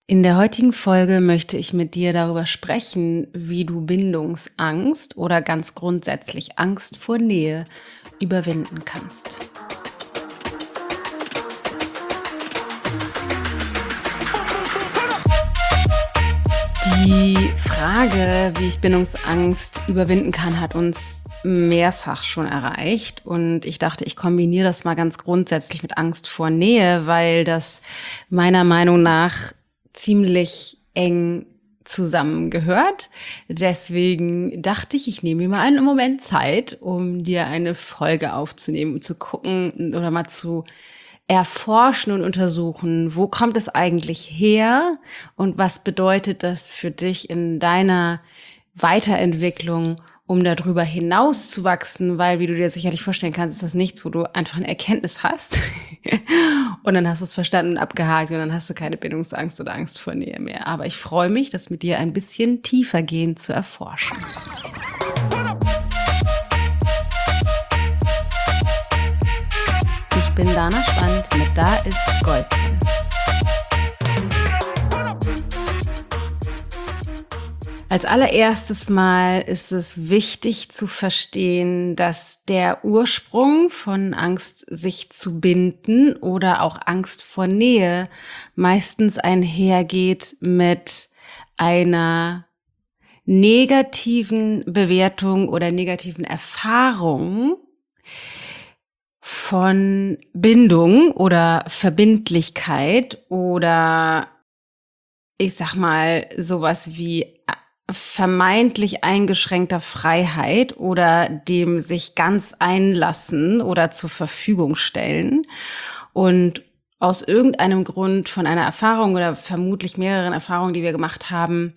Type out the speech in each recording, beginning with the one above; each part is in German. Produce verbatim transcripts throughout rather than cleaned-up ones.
In der heutigen Folge möchte ich mit dir darüber sprechen, wie du Bindungsangst oder ganz grundsätzlich Angst vor Nähe überwinden kannst. Die Frage, wie ich Bindungsangst überwinden kann, hat uns mehrfach schon erreicht. Und ich dachte, ich kombiniere das mal ganz grundsätzlich mit Angst vor Nähe, weil das meiner Meinung nach ziemlich eng zusammengehört. Deswegen dachte ich, ich nehme mir mal einen Moment Zeit, um dir eine Folge aufzunehmen, um zu gucken oder mal zu erforschen und untersuchen, wo kommt es eigentlich her und was bedeutet das für dich in deiner Weiterentwicklung, um darüber hinaus zu wachsen, weil, wie du dir sicherlich vorstellen kannst, ist das nichts, wo du einfach eine Erkenntnis hast und dann hast du es verstanden und abgehakt und dann hast du keine Bindungsangst oder Angst vor Nähe mehr. Aber ich freue mich, das mit dir ein bisschen tiefergehend zu erforschen. Ich bin Dana Schwand mit Da ist Gold drin. Als allererstes Mal ist es wichtig zu verstehen, dass der Ursprung von Angst, sich zu binden oder auch Angst vor Nähe meistens einhergeht mit einer negativen Bewertung oder negativen Erfahrung von Bindung oder Verbindlichkeit oder ich sag mal sowas wie vermeintlich eingeschränkter Freiheit oder dem sich ganz einlassen oder zur Verfügung stellen und aus irgendeinem Grund von einer Erfahrung oder vermutlich mehreren Erfahrungen, die wir gemacht haben,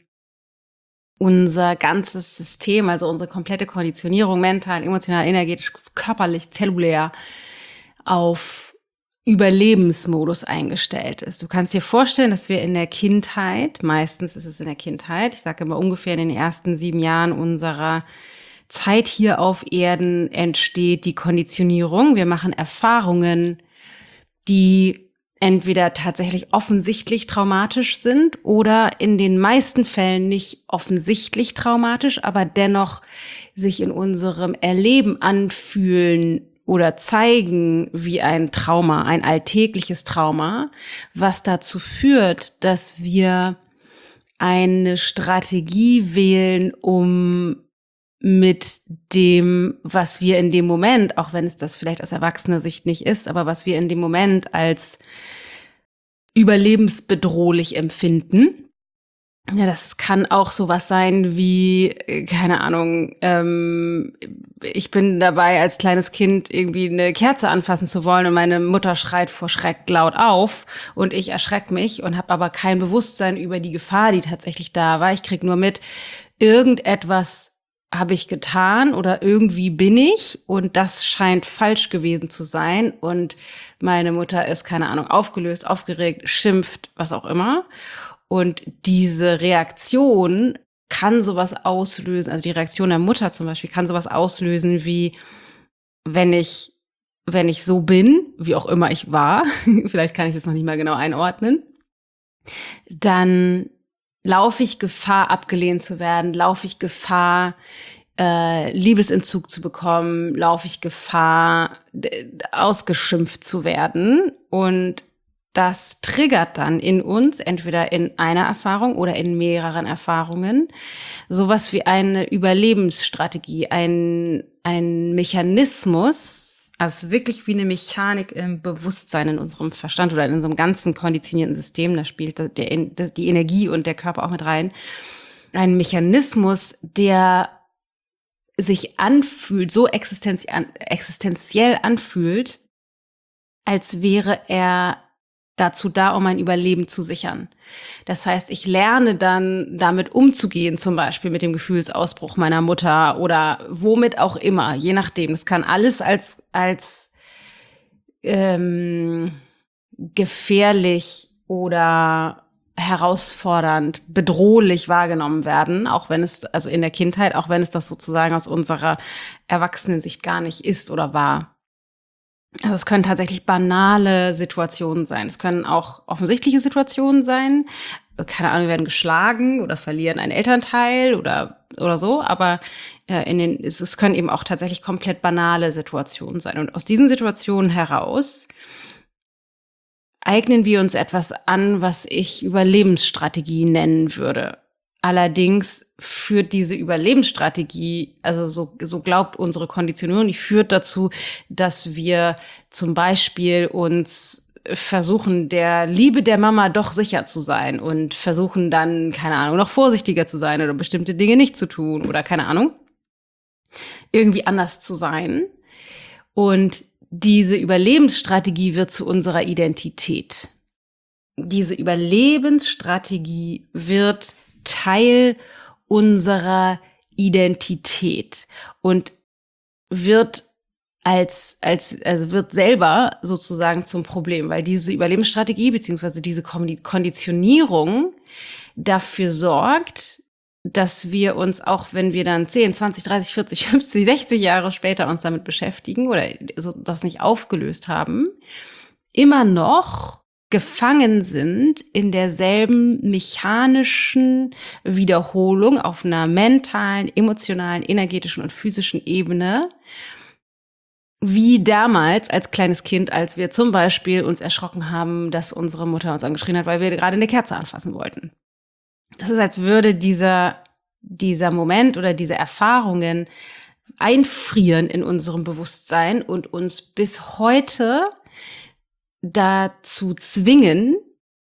unser ganzes System, also unsere komplette Konditionierung, mental, emotional, energetisch, körperlich, zellulär auf Überlebensmodus eingestellt ist. Du kannst dir vorstellen, dass wir in der Kindheit, meistens ist es in der Kindheit, ich sage immer ungefähr in den ersten sieben Jahren unserer Zeit hier auf Erden entsteht die Konditionierung. Wir machen Erfahrungen, die entweder tatsächlich offensichtlich traumatisch sind oder in den meisten Fällen nicht offensichtlich traumatisch, aber dennoch sich in unserem Erleben anfühlen oder zeigen wie ein Trauma, ein alltägliches Trauma, was dazu führt, dass wir eine Strategie wählen, um mit dem, was wir in dem Moment, auch wenn es das vielleicht aus erwachsener Sicht nicht ist, aber was wir in dem Moment als überlebensbedrohlich empfinden. Ja, das kann auch sowas sein wie, keine Ahnung, ähm, ich bin dabei, als kleines Kind irgendwie eine Kerze anfassen zu wollen und meine Mutter schreit vor Schreck laut auf und ich erschrecke mich und habe aber kein Bewusstsein über die Gefahr, die tatsächlich da war. Ich krieg nur mit, irgendetwas habe ich getan oder irgendwie bin ich und das scheint falsch gewesen zu sein und meine Mutter ist, keine Ahnung, aufgelöst, aufgeregt, schimpft, was auch immer. Und diese Reaktion kann sowas auslösen, also die Reaktion der Mutter zum Beispiel kann sowas auslösen wie, wenn ich, wenn ich so bin, wie auch immer ich war, vielleicht kann ich das noch nicht mal genau einordnen, dann laufe ich Gefahr, abgelehnt zu werden, laufe ich Gefahr, äh, Liebesentzug zu bekommen, laufe ich Gefahr, d- ausgeschimpft zu werden und das triggert dann in uns, entweder in einer Erfahrung oder in mehreren Erfahrungen, sowas wie eine Überlebensstrategie, ein, ein Mechanismus, also wirklich wie eine Mechanik im Bewusstsein in unserem Verstand oder in unserem ganzen konditionierten System, da spielt der, die Energie und der Körper auch mit rein, ein Mechanismus, der sich anfühlt, so existenziell, existenziell anfühlt, als wäre er dazu da, um mein Überleben zu sichern. Das heißt, ich lerne dann damit umzugehen, zum Beispiel mit dem Gefühlsausbruch meiner Mutter oder womit auch immer, je nachdem. Das kann alles als als ähm, gefährlich oder herausfordernd, bedrohlich wahrgenommen werden, auch wenn es, also in der Kindheit, auch wenn es das sozusagen aus unserer Erwachsenensicht gar nicht ist oder war. Also es können tatsächlich banale Situationen sein. Es können auch offensichtliche Situationen sein, keine Ahnung, wir werden geschlagen oder verlieren einen Elternteil oder, oder so, aber äh, in den, es, es können eben auch tatsächlich komplett banale Situationen sein. Und aus diesen Situationen heraus eignen wir uns etwas an, was ich Überlebensstrategie nennen würde. Allerdings führt diese Überlebensstrategie, also so, so glaubt unsere Konditionierung, die führt dazu, dass wir zum Beispiel uns versuchen, der Liebe der Mama doch sicher zu sein und versuchen dann, keine Ahnung, noch vorsichtiger zu sein oder bestimmte Dinge nicht zu tun oder keine Ahnung, irgendwie anders zu sein. Und diese Überlebensstrategie wird zu unserer Identität. Diese Überlebensstrategie wird Teil unserer Identität und wird als, als, also wird selber sozusagen zum Problem, weil diese Überlebensstrategie beziehungsweise diese Konditionierung dafür sorgt, dass wir uns, auch wenn wir dann zehn, zwanzig, dreißig, vierzig, fünfzig, sechzig Jahre später uns damit beschäftigen oder so das nicht aufgelöst haben, immer noch gefangen sind in derselben mechanischen Wiederholung auf einer mentalen, emotionalen, energetischen und physischen Ebene, wie damals als kleines Kind, als wir zum Beispiel uns erschrocken haben, dass unsere Mutter uns angeschrien hat, weil wir gerade eine Kerze anfassen wollten. Das ist, als würde dieser, dieser Moment oder diese Erfahrungen einfrieren in unserem Bewusstsein und uns bis heute dazu zwingen,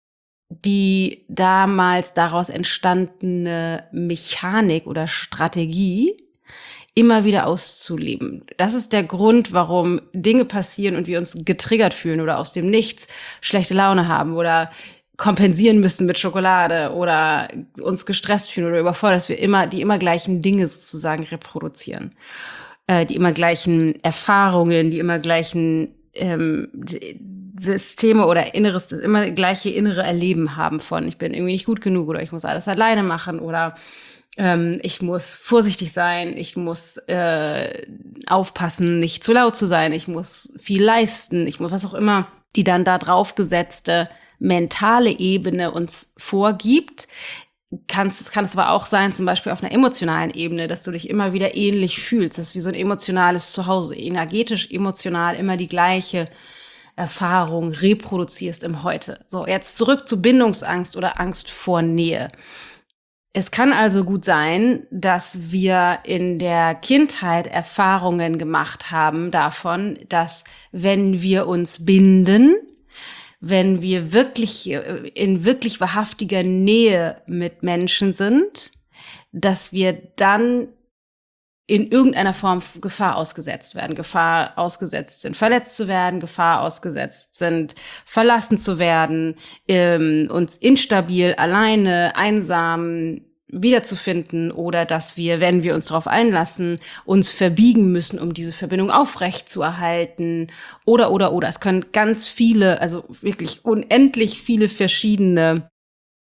die damals daraus entstandene Mechanik oder Strategie immer wieder auszuleben. Das ist der Grund, warum Dinge passieren und wir uns getriggert fühlen oder aus dem Nichts schlechte Laune haben oder kompensieren müssen mit Schokolade oder uns gestresst fühlen oder überfordert, dass wir immer die immer gleichen Dinge sozusagen reproduzieren. Äh, die immer gleichen Erfahrungen, die immer gleichen ähm, Systeme oder inneres, das immer gleiche innere Erleben haben von ich bin irgendwie nicht gut genug oder ich muss alles alleine machen oder ähm, ich muss vorsichtig sein, ich muss äh, aufpassen, nicht zu laut zu sein, ich muss viel leisten, ich muss was auch immer, die dann da drauf gesetzte mentale Ebene uns vorgibt. Kannst, kann es aber auch sein, zum Beispiel auf einer emotionalen Ebene, dass du dich immer wieder ähnlich fühlst. Das ist wie so ein emotionales Zuhause, energetisch, emotional immer die gleiche Erfahrung reproduzierst im Heute. So, jetzt zurück zu Bindungsangst oder Angst vor Nähe. Es kann also gut sein, dass wir in der Kindheit Erfahrungen gemacht haben davon, dass wenn wir uns binden, wenn wir wirklich in wirklich wahrhaftiger Nähe mit Menschen sind, dass wir dann in irgendeiner Form Gefahr ausgesetzt werden, Gefahr ausgesetzt sind, verletzt zu werden, Gefahr ausgesetzt sind, verlassen zu werden, ähm, uns instabil, alleine, einsam wiederzufinden oder dass wir, wenn wir uns darauf einlassen, uns verbiegen müssen, um diese Verbindung aufrecht zu erhalten oder, oder, oder. Es können ganz viele, also wirklich unendlich viele verschiedene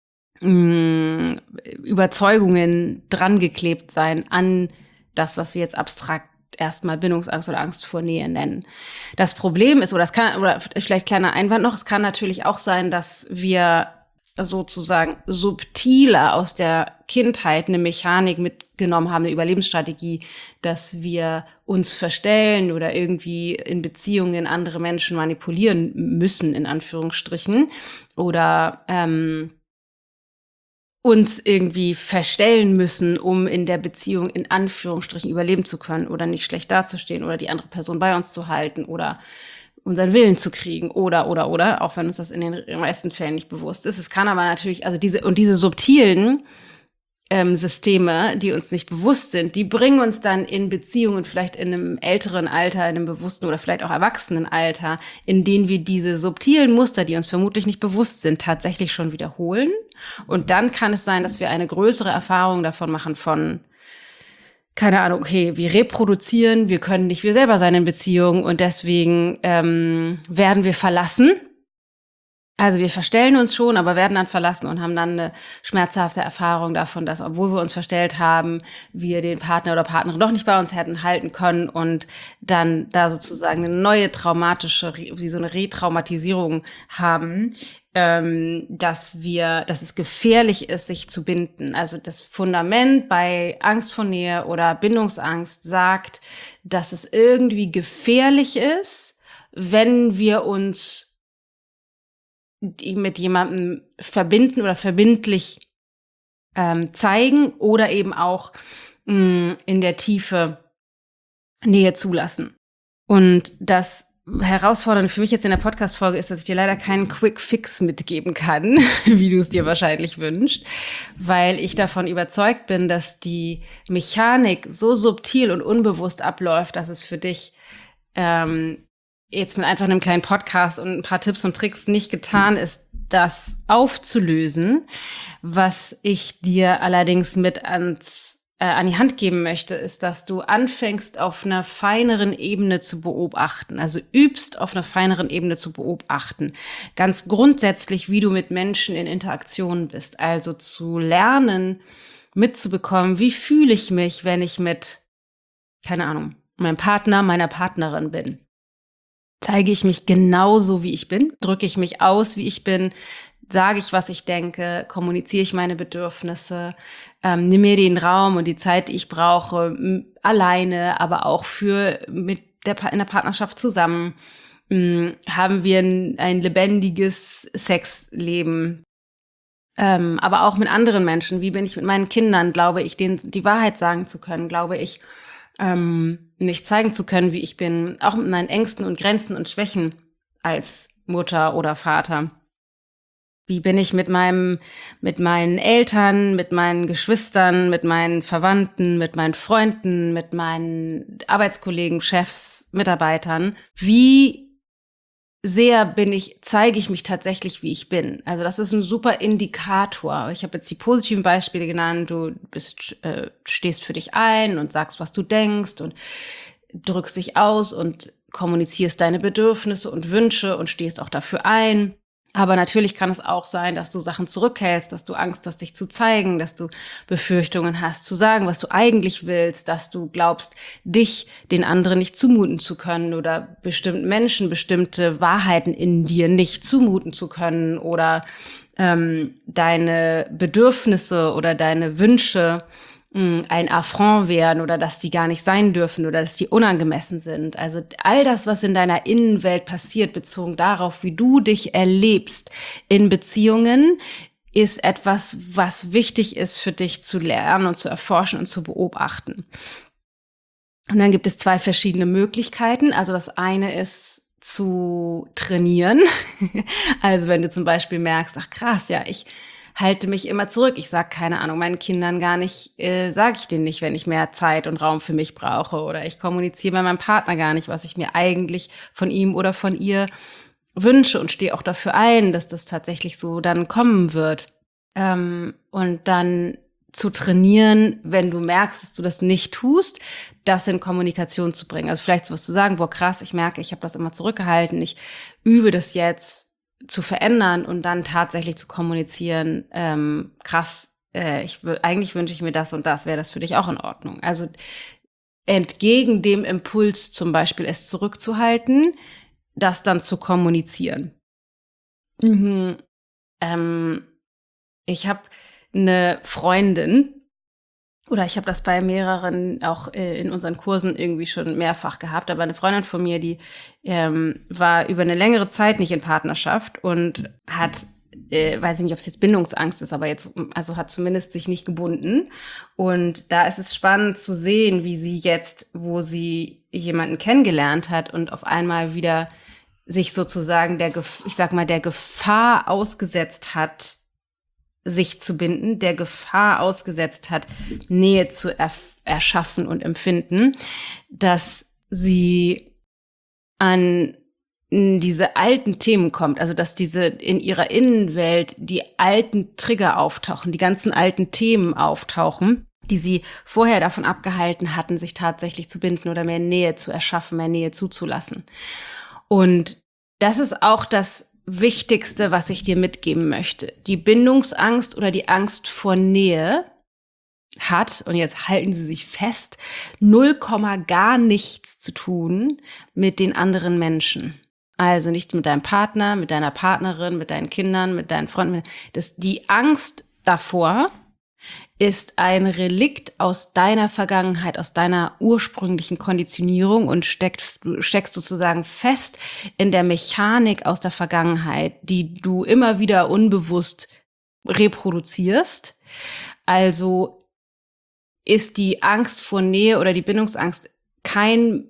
mh, Überzeugungen drangeklebt sein an das, was wir jetzt abstrakt erstmal Bindungsangst oder Angst vor Nähe nennen. Das Problem ist, oder es kann, oder vielleicht kleiner Einwand noch, es kann natürlich auch sein, dass wir sozusagen subtiler aus der Kindheit eine Mechanik mitgenommen haben, eine Überlebensstrategie, dass wir uns verstellen oder irgendwie in Beziehungen andere Menschen manipulieren müssen, in Anführungsstrichen, oder ähm, uns irgendwie verstellen müssen, um in der Beziehung in Anführungsstrichen überleben zu können oder nicht schlecht dazustehen oder die andere Person bei uns zu halten oder unseren Willen zu kriegen oder, oder, oder, auch wenn uns das in den meisten Fällen nicht bewusst ist. Es kann aber natürlich, also diese, und diese subtilen ähm, Systeme, die uns nicht bewusst sind, die bringen uns dann in Beziehungen, vielleicht in einem älteren Alter, in einem bewussten oder vielleicht auch Erwachsenenalter, in denen wir diese subtilen Muster, die uns vermutlich nicht bewusst sind, tatsächlich schon wiederholen. Und dann kann es sein, dass wir eine größere Erfahrung davon machen von, keine Ahnung, okay, wir reproduzieren, wir können nicht wir selber sein in Beziehungen und deswegen ähm, werden wir verlassen Also wir verstellen uns schon, aber werden dann verlassen und haben dann eine schmerzhafte Erfahrung davon, dass, obwohl wir uns verstellt haben, wir den Partner oder Partnerin doch nicht bei uns hätten halten können und dann da sozusagen eine neue traumatische, wie so eine Retraumatisierung haben, ähm, dass wir, dass es gefährlich ist, sich zu binden. Also das Fundament bei Angst vor Nähe oder Bindungsangst sagt, dass es irgendwie gefährlich ist, wenn wir uns die mit jemandem verbinden oder verbindlich ähm, zeigen oder eben auch mh, in der Tiefe Nähe zulassen. Und das Herausfordernde für mich jetzt in der Podcast-Folge ist, dass ich dir leider keinen Quick-Fix mitgeben kann, wie du es dir wahrscheinlich wünschst, weil ich davon überzeugt bin, dass die Mechanik so subtil und unbewusst abläuft, dass es für dich ähm, jetzt mit einfach einem kleinen Podcast und ein paar Tipps und Tricks nicht getan ist, das aufzulösen. Was ich dir allerdings mit ans, äh, an die Hand geben möchte, ist, dass du anfängst, auf einer feineren Ebene zu beobachten. Also übst, auf einer feineren Ebene zu beobachten. Ganz grundsätzlich, wie du mit Menschen in Interaktion bist. Also zu lernen, mitzubekommen, wie fühle ich mich, wenn ich mit, keine Ahnung, meinem Partner, meiner Partnerin bin. Zeige ich mich genauso, wie ich bin? Drücke ich mich aus, wie ich bin? Sage ich, was ich denke? Kommuniziere ich meine Bedürfnisse? Ähm, nimm mir den Raum und die Zeit, die ich brauche, m- alleine, aber auch für mit der pa- in der Partnerschaft zusammen. M- haben wir ein, ein lebendiges Sexleben? Ähm, aber auch mit anderen Menschen. Wie bin ich mit meinen Kindern? Glaube ich, denen die Wahrheit sagen zu können? Glaube ich, ähm, mich zeigen zu können, wie ich bin, auch mit meinen Ängsten und Grenzen und Schwächen als Mutter oder Vater. Wie bin ich mit meinem, mit meinen Eltern, mit meinen Geschwistern, mit meinen Verwandten, mit meinen Freunden, mit meinen Arbeitskollegen, Chefs, Mitarbeitern? Wie sehr bin ich, zeige ich mich tatsächlich, wie ich bin. Also das ist ein super Indikator. Ich habe jetzt die positiven Beispiele genannt. Du bist, äh, stehst für dich ein und sagst, was du denkst und drückst dich aus und kommunizierst deine Bedürfnisse und Wünsche und stehst auch dafür ein. Aber natürlich kann es auch sein, dass du Sachen zurückhältst, dass du Angst hast, dich zu zeigen, dass du Befürchtungen hast, zu sagen, was du eigentlich willst, dass du glaubst, dich den anderen nicht zumuten zu können oder bestimmten Menschen bestimmte Wahrheiten in dir nicht zumuten zu können oder ähm, deine Bedürfnisse oder deine Wünsche ein Affront werden oder dass die gar nicht sein dürfen oder dass die unangemessen sind. Also all das, was in deiner Innenwelt passiert, bezogen darauf, wie du dich erlebst in Beziehungen, ist etwas, was wichtig ist für dich zu lernen und zu erforschen und zu beobachten. Und dann gibt es zwei verschiedene Möglichkeiten. Also das eine ist zu trainieren. Also wenn du zum Beispiel merkst, ach krass, ja, ich halte mich immer zurück. Ich sage, keine Ahnung, meinen Kindern gar nicht, äh, sage ich denen nicht, wenn ich mehr Zeit und Raum für mich brauche. Oder ich kommuniziere bei meinem Partner gar nicht, was ich mir eigentlich von ihm oder von ihr wünsche und stehe auch dafür ein, dass das tatsächlich so dann kommen wird. Ähm, und dann zu trainieren, wenn du merkst, dass du das nicht tust, das in Kommunikation zu bringen. Also vielleicht sowas zu sagen, boah krass, ich merke, ich habe das immer zurückgehalten, ich übe das jetzt zu verändern und dann tatsächlich zu kommunizieren, ähm, krass, äh, ich w- eigentlich wünsche ich mir das und das, wäre das für dich auch in Ordnung? Also entgegen dem Impuls zum Beispiel es zurückzuhalten, das dann zu kommunizieren. Mhm. Ähm, ich habe eine Freundin, oder ich habe das bei mehreren auch äh, in unseren Kursen irgendwie schon mehrfach gehabt, aber eine Freundin von mir, die ähm, war über eine längere Zeit nicht in Partnerschaft und hat, äh, weiß ich nicht, ob es jetzt Bindungsangst ist, aber jetzt, also hat zumindest sich nicht gebunden. Und da ist es spannend zu sehen, wie sie jetzt, wo sie jemanden kennengelernt hat und auf einmal wieder sich sozusagen der, Gef- ich sag mal, der Gefahr ausgesetzt hat, sich zu binden, der Gefahr ausgesetzt hat, Nähe zu erf- erschaffen und empfinden, dass sie an diese alten Themen kommt, also dass diese in ihrer Innenwelt die alten Trigger auftauchen, die ganzen alten Themen auftauchen, die sie vorher davon abgehalten hatten, sich tatsächlich zu binden oder mehr Nähe zu erschaffen, mehr Nähe zuzulassen. Und das ist auch das, Wichtigste, was ich dir mitgeben möchte. Die Bindungsangst oder die Angst vor Nähe hat, und jetzt halten Sie sich fest, null Komma gar nichts zu tun mit den anderen Menschen. Also nicht mit deinem Partner, mit deiner Partnerin, mit deinen Kindern, mit deinen Freunden. Das, die Angst davor ist ein Relikt aus deiner Vergangenheit, aus deiner ursprünglichen Konditionierung und steckt, du steckst sozusagen fest in der Mechanik aus der Vergangenheit, die du immer wieder unbewusst reproduzierst. Also ist die Angst vor Nähe oder die Bindungsangst kein,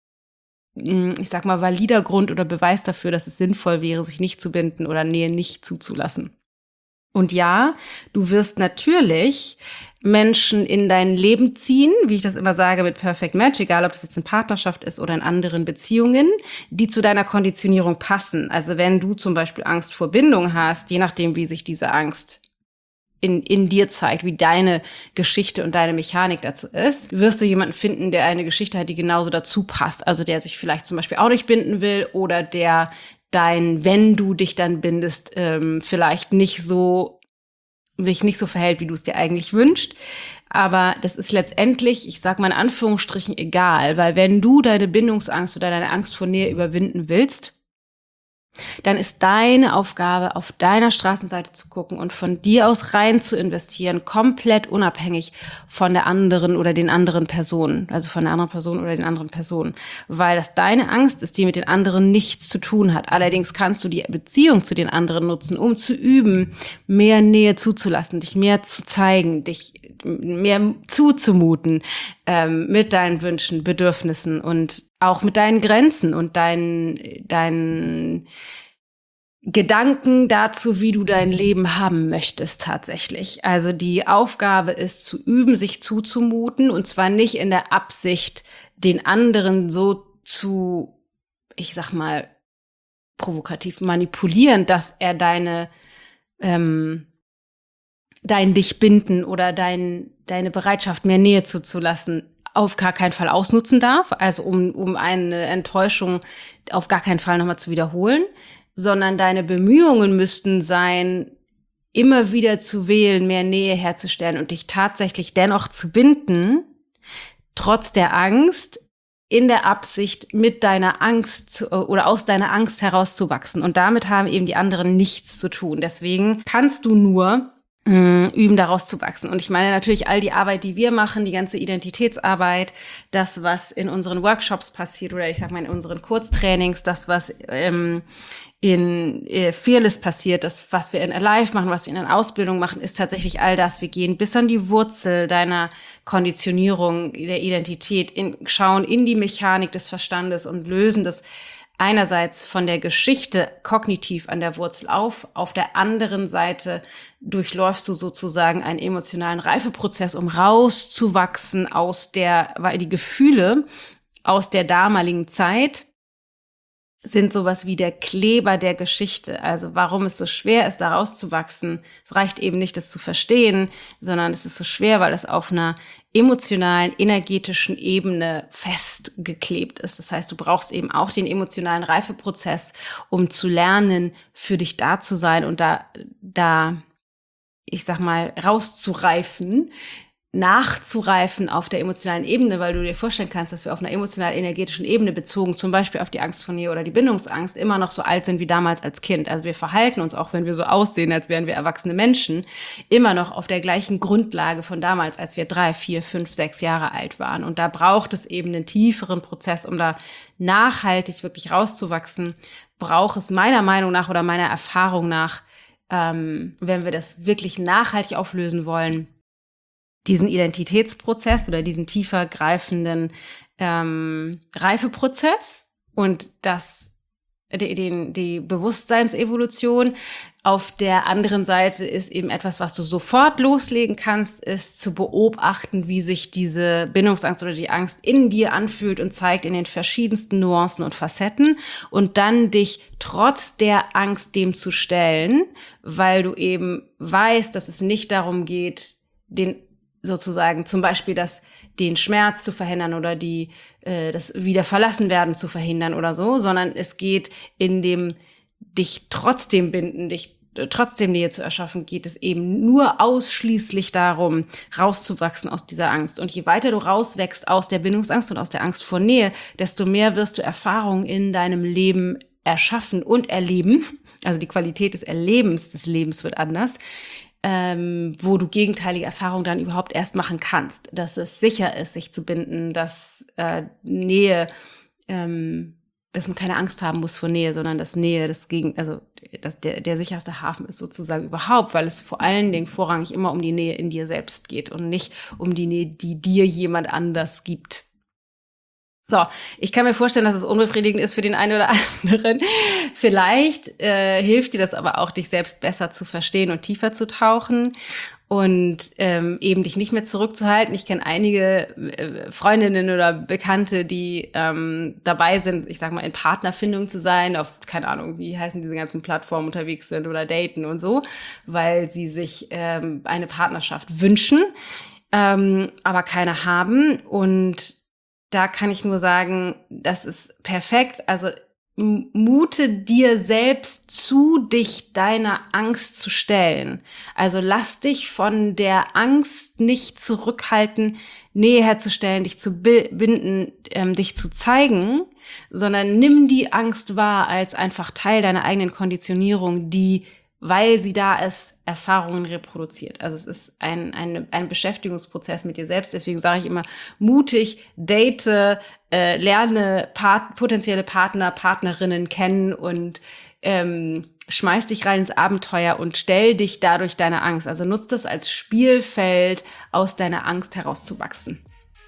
ich sag mal, valider Grund oder Beweis dafür, dass es sinnvoll wäre, sich nicht zu binden oder Nähe nicht zuzulassen. Und ja, du wirst natürlich Menschen in dein Leben ziehen, wie ich das immer sage, mit Perfect Match, egal ob das jetzt in Partnerschaft ist oder in anderen Beziehungen, die zu deiner Konditionierung passen. Also wenn du zum Beispiel Angst vor Bindung hast, je nachdem, wie sich diese Angst in, in dir zeigt, wie deine Geschichte und deine Mechanik dazu ist, wirst du jemanden finden, der eine Geschichte hat, die genauso dazu passt. Also der sich vielleicht zum Beispiel auch nicht binden will oder der dein, wenn du dich dann bindest, ähm, vielleicht nicht so, sich nicht so verhält, wie du es dir eigentlich wünschst. Aber das ist letztendlich, ich sag mal in Anführungsstrichen, egal, weil wenn du deine Bindungsangst oder deine Angst vor Nähe überwinden willst, dann ist deine Aufgabe, auf deiner Straßenseite zu gucken und von dir aus rein zu investieren, komplett unabhängig von der anderen oder den anderen Personen, also von der anderen Person oder den anderen Personen, weil das deine Angst ist, die mit den anderen nichts zu tun hat. Allerdings kannst du die Beziehung zu den anderen nutzen, um zu üben, mehr Nähe zuzulassen, dich mehr zu zeigen, dich mehr zuzumuten, ähm, mit deinen Wünschen, Bedürfnissen und auch mit deinen Grenzen und deinen, deinen Gedanken dazu, wie du dein Leben haben möchtest tatsächlich. Also die Aufgabe ist zu üben, sich zuzumuten und zwar nicht in der Absicht, den anderen so zu, ich sag mal, provokativ manipulieren, dass er deine, ähm, dein dich binden oder dein, deine Bereitschaft, mehr Nähe zuzulassen, auf gar keinen Fall ausnutzen darf, also um, um eine Enttäuschung auf gar keinen Fall nochmal zu wiederholen, sondern deine Bemühungen müssten sein, immer wieder zu wählen, mehr Nähe herzustellen und dich tatsächlich dennoch zu binden, trotz der Angst, in der Absicht, mit deiner Angst zu, oder aus deiner Angst herauszuwachsen. Und damit haben eben die anderen nichts zu tun. Deswegen kannst du nur üben, daraus zu wachsen. Und ich meine natürlich all die Arbeit, die wir machen, die ganze Identitätsarbeit, das, was in unseren Workshops passiert oder ich sag mal in unseren Kurztrainings, das, was ähm, in äh, Fearless passiert, das, was wir in Alive machen, was wir in der Ausbildung machen, ist tatsächlich all das. Wir gehen bis an die Wurzel deiner Konditionierung, der Identität, in, schauen in die Mechanik des Verstandes und lösen das einerseits von der Geschichte kognitiv an der Wurzel auf, auf der anderen Seite durchläufst du sozusagen einen emotionalen Reifeprozess, um rauszuwachsen aus der, weil die Gefühle aus der damaligen Zeit sind sowas wie der Kleber der Geschichte. Also warum es so schwer ist, da rauszuwachsen. Es reicht eben nicht, das zu verstehen, sondern es ist so schwer, weil es auf einer emotionalen, energetischen Ebene festgeklebt ist. Das heißt, du brauchst eben auch den emotionalen Reifeprozess, um zu lernen, für dich da zu sein und da, da, ich sag mal, rauszureifen, nachzureifen auf der emotionalen Ebene, weil du dir vorstellen kannst, dass wir auf einer emotional-energetischen Ebene bezogen, zum Beispiel auf die Angst vor Nähe oder die Bindungsangst, immer noch so alt sind wie damals als Kind. Also wir verhalten uns, auch wenn wir so aussehen, als wären wir erwachsene Menschen, immer noch auf der gleichen Grundlage von damals, als wir drei, vier, fünf, sechs Jahre alt waren. Und da braucht es eben einen tieferen Prozess, um da nachhaltig wirklich rauszuwachsen, braucht es meiner Meinung nach oder meiner Erfahrung nach, ähm, wenn wir das wirklich nachhaltig auflösen wollen, diesen Identitätsprozess oder diesen tiefer greifenden ähm, Reifeprozess und das die, die, die Bewusstseinsevolution. Auf der anderen Seite ist eben etwas, was du sofort loslegen kannst, ist zu beobachten, wie sich diese Bindungsangst oder die Angst in dir anfühlt und zeigt in den verschiedensten Nuancen und Facetten und dann dich trotz der Angst dem zu stellen, weil du eben weißt, dass es nicht darum geht, den sozusagen zum Beispiel das, den Schmerz zu verhindern oder die, äh, das Wiederverlassenwerden zu verhindern oder so, sondern es geht in dem dich trotzdem binden, dich trotzdem Nähe zu erschaffen, geht es eben nur ausschließlich darum, rauszuwachsen aus dieser Angst. Und je weiter du rauswächst aus der Bindungsangst und aus der Angst vor Nähe, desto mehr wirst du Erfahrungen in deinem Leben erschaffen und erleben. Also die Qualität des Erlebens des Lebens wird anders, ähm, wo du gegenteilige Erfahrungen dann überhaupt erst machen kannst. Dass es sicher ist, sich zu binden, dass äh, Nähe ähm, dass man keine Angst haben muss vor Nähe, sondern dass Nähe das gegen, also dass der, der sicherste Hafen ist sozusagen überhaupt, weil es vor allen Dingen vorrangig immer um die Nähe in dir selbst geht und nicht um die Nähe, die dir jemand anders gibt. So, ich kann mir vorstellen, dass es unbefriedigend ist für den einen oder anderen. Vielleicht äh, hilft dir das aber auch, dich selbst besser zu verstehen und tiefer zu tauchen und ähm, eben dich nicht mehr zurückzuhalten. Ich kenne einige äh, Freundinnen oder Bekannte, die ähm, dabei sind, ich sag mal, in Partnerfindung zu sein, auf, keine Ahnung, wie heißen diese ganzen Plattformen unterwegs sind oder daten und so, weil sie sich ähm, eine Partnerschaft wünschen, ähm, aber keine haben. Und da kann ich nur sagen, das ist perfekt. Also mute dir selbst zu, dich deiner Angst zu stellen. Also lass dich von der Angst nicht zurückhalten, Nähe herzustellen, dich zu binden, ähm, dich zu zeigen, sondern nimm die Angst wahr als einfach Teil deiner eigenen Konditionierung, die, weil sie da ist, Erfahrungen reproduziert. Also es ist ein, ein, ein Beschäftigungsprozess mit dir selbst. Deswegen sage ich immer, mutig, date, äh, lerne Part, potenzielle Partner, Partnerinnen kennen und ähm, schmeiß dich rein ins Abenteuer und stell dich dadurch deiner Angst. Also nutz das als Spielfeld, aus deiner Angst herauszuwachsen.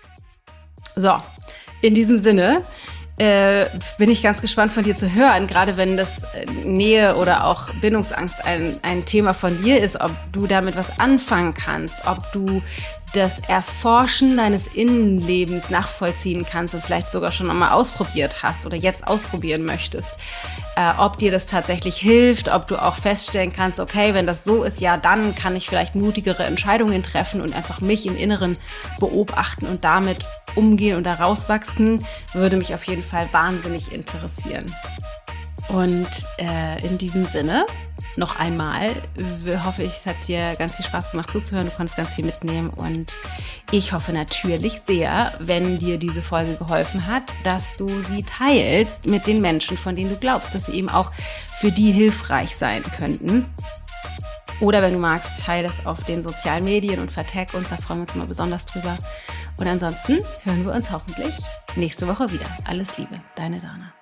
So, in diesem Sinne Äh, bin ich ganz gespannt von dir zu hören, gerade wenn das Nähe oder auch Bindungsangst ein, ein Thema von dir ist, ob du damit was anfangen kannst, ob du das Erforschen deines Innenlebens nachvollziehen kannst und vielleicht sogar schon einmal ausprobiert hast oder jetzt ausprobieren möchtest, äh, ob dir das tatsächlich hilft, ob du auch feststellen kannst, okay, wenn das so ist, ja, dann kann ich vielleicht mutigere Entscheidungen treffen und einfach mich im Inneren beobachten und damit umgehen und da rauswachsen, würde mich auf jeden Fall wahnsinnig interessieren. Und äh, in diesem Sinne noch einmal hoffe ich, es hat dir ganz viel Spaß gemacht zuzuhören, du konntest ganz viel mitnehmen und ich hoffe natürlich sehr, wenn dir diese Folge geholfen hat, dass du sie teilst mit den Menschen, von denen du glaubst, dass sie eben auch für die hilfreich sein könnten. Oder wenn du magst, teile das auf den sozialen Medien und vertag uns, da freuen wir uns immer besonders drüber. Und ansonsten hören wir uns hoffentlich nächste Woche wieder. Alles Liebe, deine Dana.